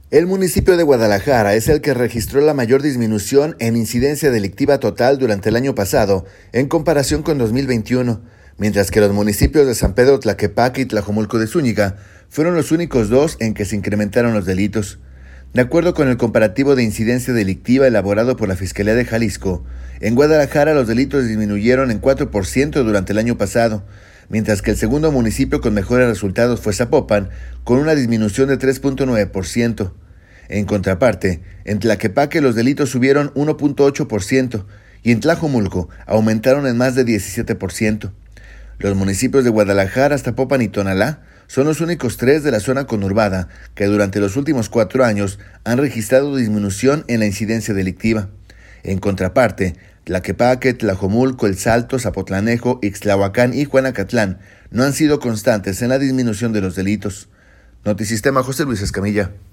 El municipio de Guadalajara es el que registró la mayor disminución en incidencia delictiva total durante el año pasado, en comparación con 2021, mientras que los municipios de San Pedro Tlaquepaque y Tlajomulco de Zúñiga fueron los únicos dos en que se incrementaron los delitos. De acuerdo con el comparativo de incidencia delictiva elaborado por la Fiscalía de Jalisco, en Guadalajara los delitos disminuyeron en 4% durante el año pasado, mientras que el segundo municipio con mejores resultados fue Zapopan, con una disminución de 3.9%. En contraparte, en Tlaquepaque los delitos subieron 1.8% y en Tlajomulco aumentaron en más de 17%. Los municipios de Guadalajara, Zapopan y Tonalá son los únicos tres de la zona conurbada que durante los últimos 4 años han registrado disminución en la incidencia delictiva. En contraparte, Tlaquepaque, Tlajomulco, El Salto, Zapotlanejo, Ixtlahuacán y Juanacatlán no han sido constantes en la disminución de los delitos. Notisistema, José Luis Escamilla.